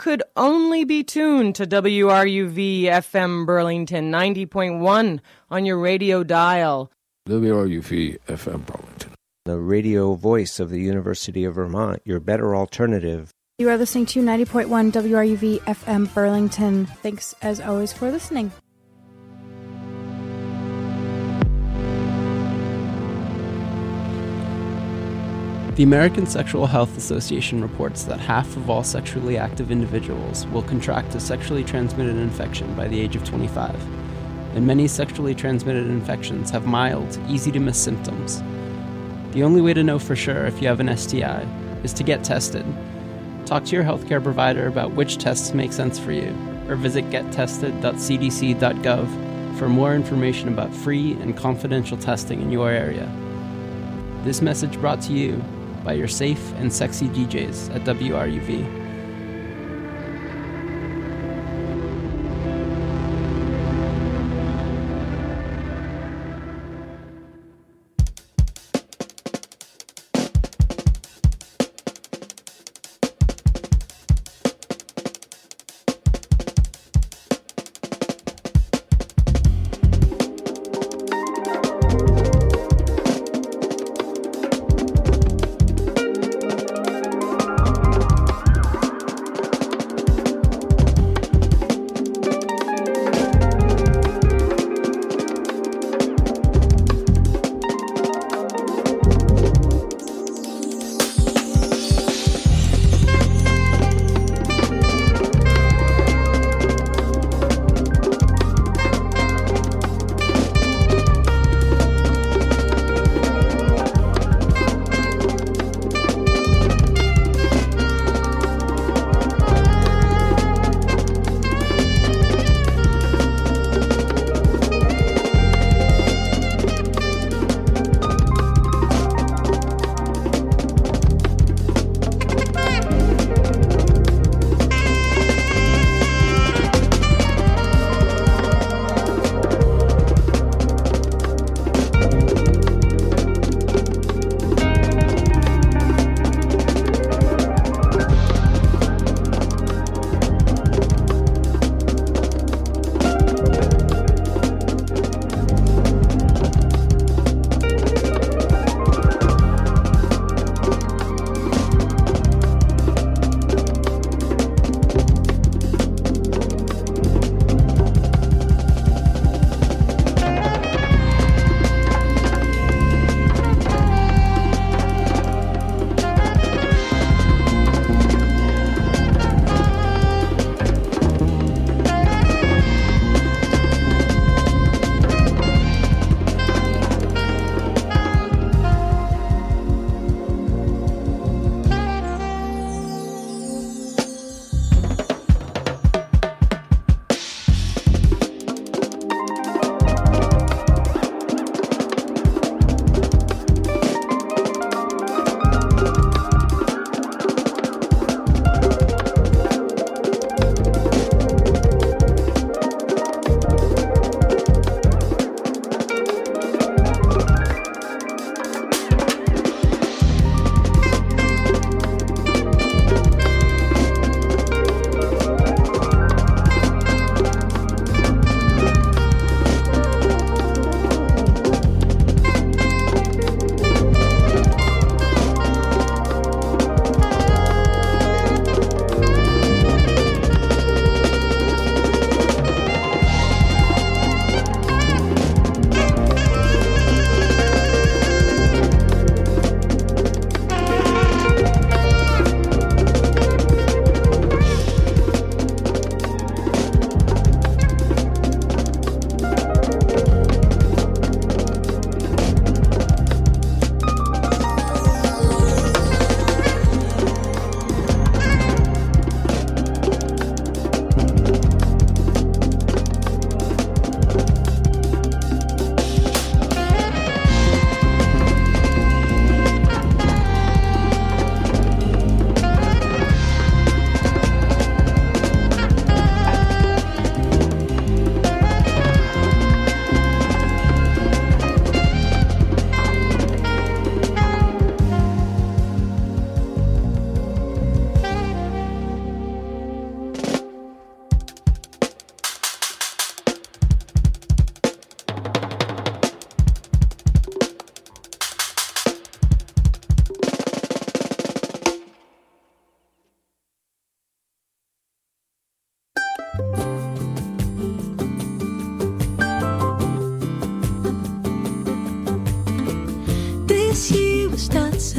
could only be tuned to WRUV FM Burlington 90.1 on your radio dial. WRUV FM Burlington, the radio voice of the University of Vermont, your better alternative. You are listening to 90.1 WRUV FM Burlington. Thanks, as always, for listening. The American Sexual Health Association reports that half of all sexually active individuals will contract a sexually transmitted infection by the age of 25. And many sexually transmitted infections have mild, easy-to-miss symptoms. The only way to know for sure if you have an STI is to get tested. Talk to your healthcare provider about which tests make sense for you, or visit gettested.cdc.gov for more information about free and confidential testing in your area. This message brought to you by your safe and sexy DJs at WRUV.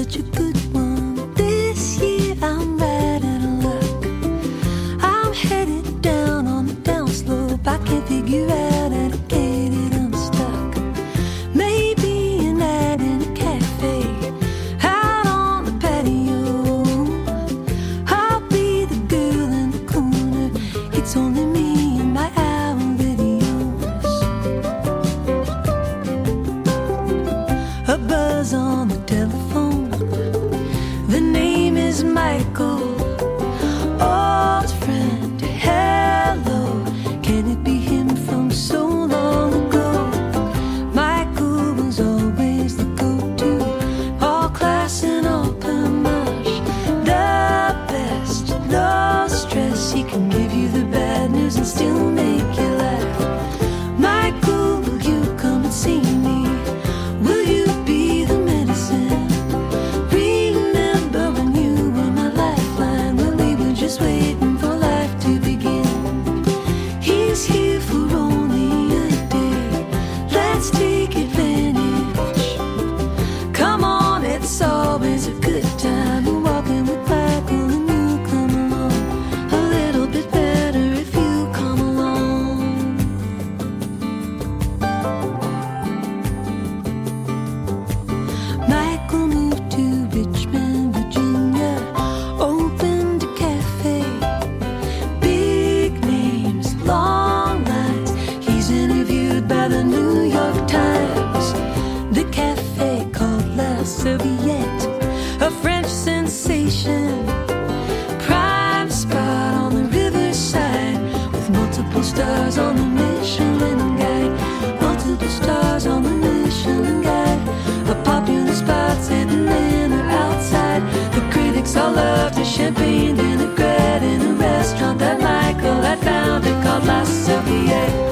such a good one. This year I'm right out of luck. I'm headed down on the downslope. I can't figure out how to get it unstuck. Maybe a night in a cafe, out on the patio. I'll be the girl in the corner. It's only me and my hour videos. A buzz on the telephone. The name is Michael. Old friend, hello. Can it be him from so long ago? Michael was always the go-to, all class and all panache. The best, no stress. He can give you the bad news and still make you laugh. Michael, will you come and see me? Will you be the medicine? Remember when you were my lifeline, when we were just waiting for life to begin. He's here for only a day. Let's take advantage. Come on, it's always a good time. We're walking with Michael and you come along. A little bit better if you come along. Michael moved to Richmond, Virginia, opened a cafe. Big names, long lines. He's interviewed by the New York Times. The cafe called La Serviette, a French sensation. Prime spot on the riverside, with multiple stars on the Michelin Guide. Multiple stars on the Michelin Guide. A popular spot sitting in or outside. The critics all loved a champagne vinaigrette in a restaurant that Michael had founded called La Serviette.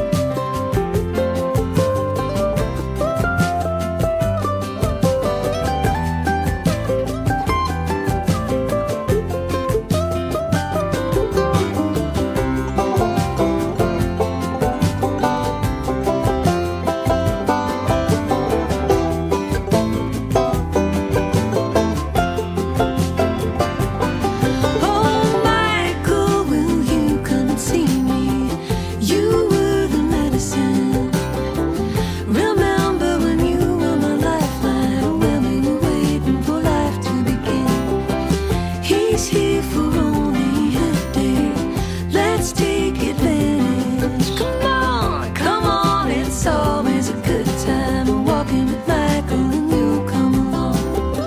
Oh, Michael, will you come and see me? You were the medicine. Remember when you were my lifeline, when we were waiting for life to begin. He's here for only a day. Let's take advantage. Come on, it's always a good time. I'm walking with Michael and you come along.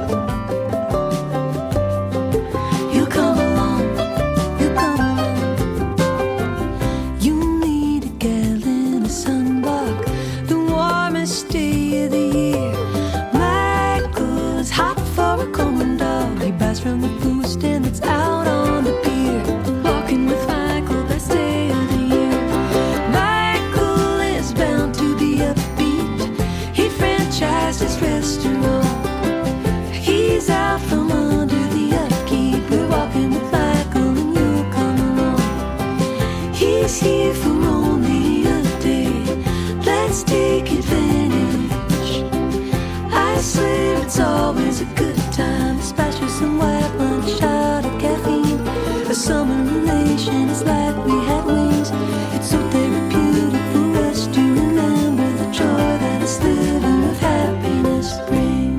You come along, you come along. You need a gallon of sunblock, the warmest day of the year. Michael is hot for a corn dog. He buys from the food stand that's out on the pier. Walking with Michael, best day of the year. Michael is bound to be upbeat. He franchised his restaurant. He's out from under the upkeep. We're walking with Michael and you come along. He's here for only a day. Let's take advantage. I swear it's always a good time. Splash with some white wine, shot of caffeine. A summer relation is like we had wings. It's so therapeutic for us to remember the joy that a sliver of happiness brings.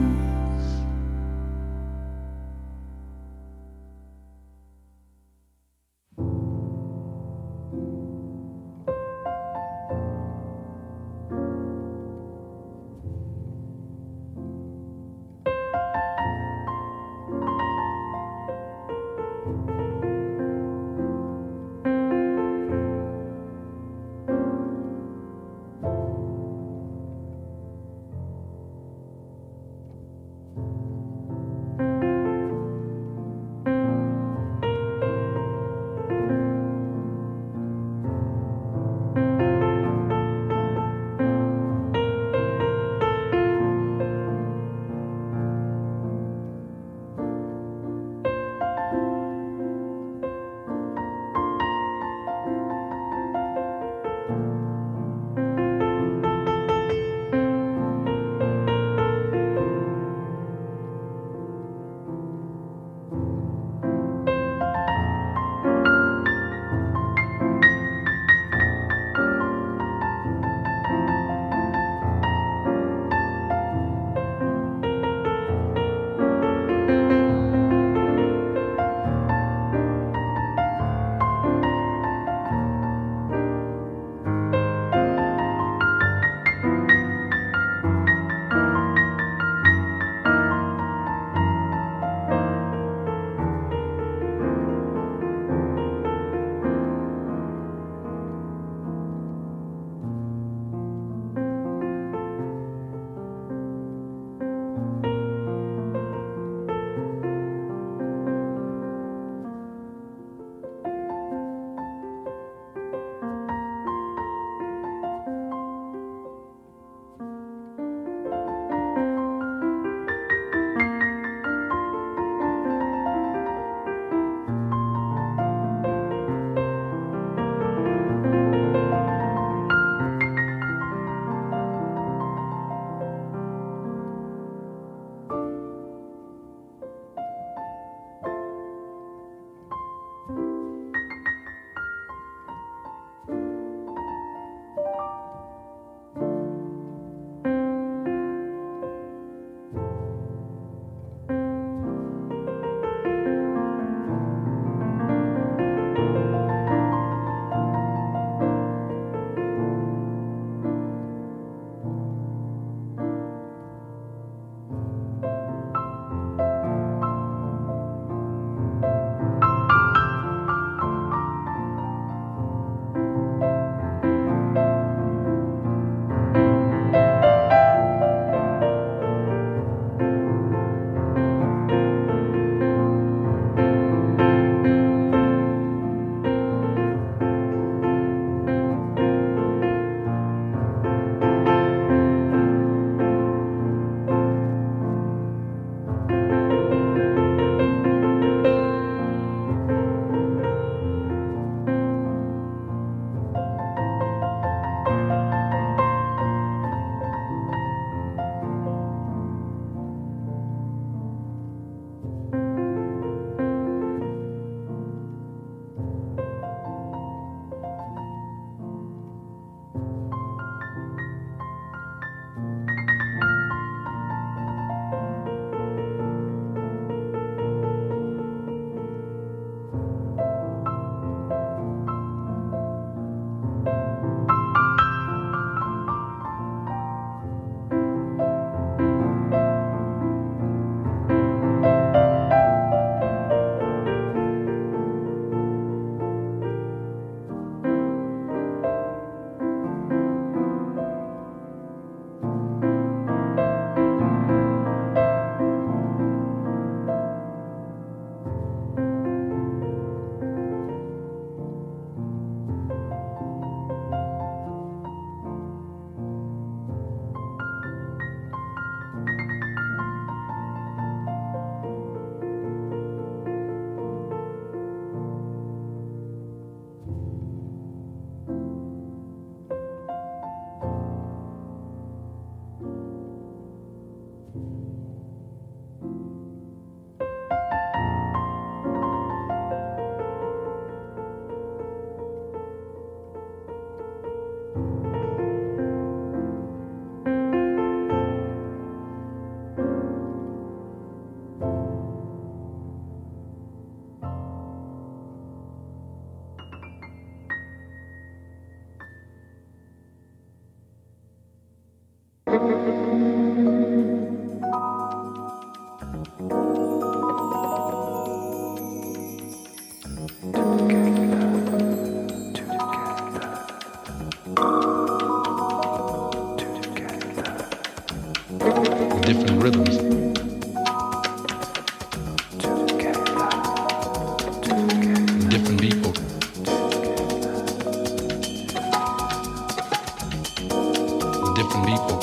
different people.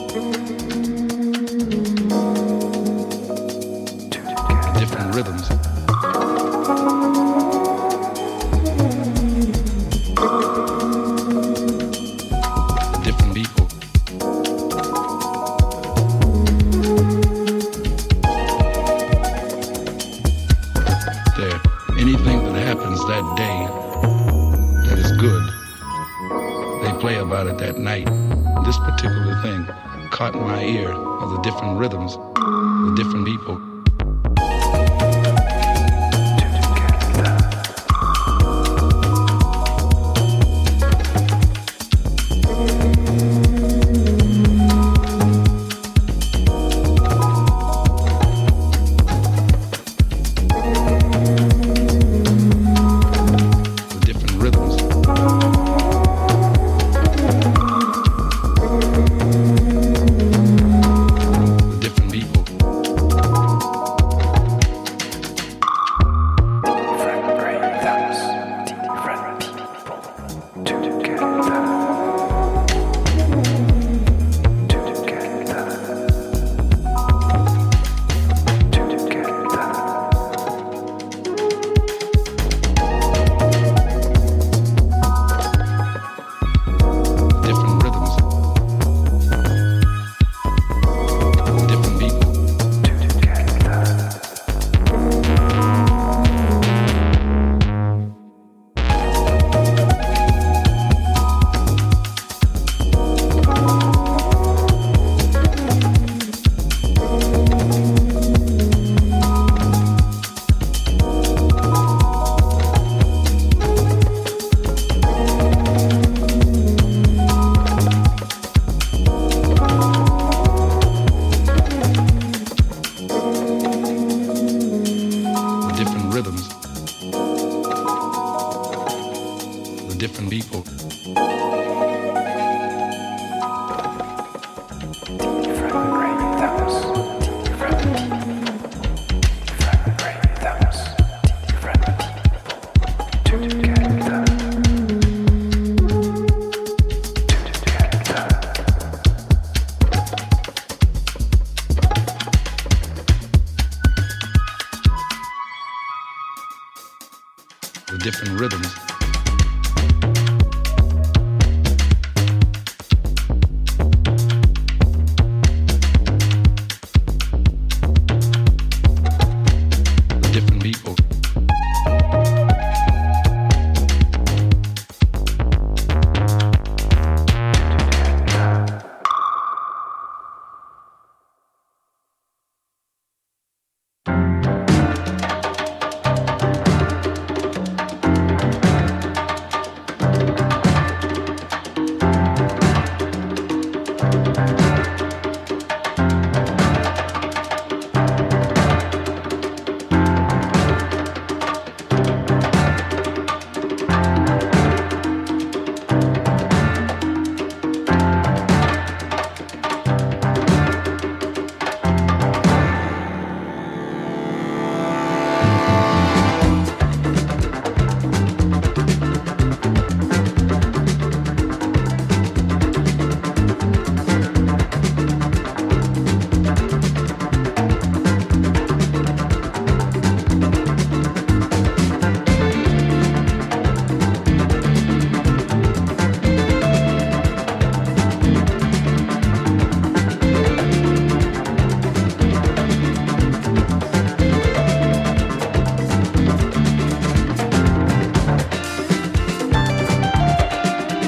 The different rhythms. The different people. There, anything that happens that day that is good, they play about it that night. This particular thing caught my ear of the different rhythms, the different people. Different people.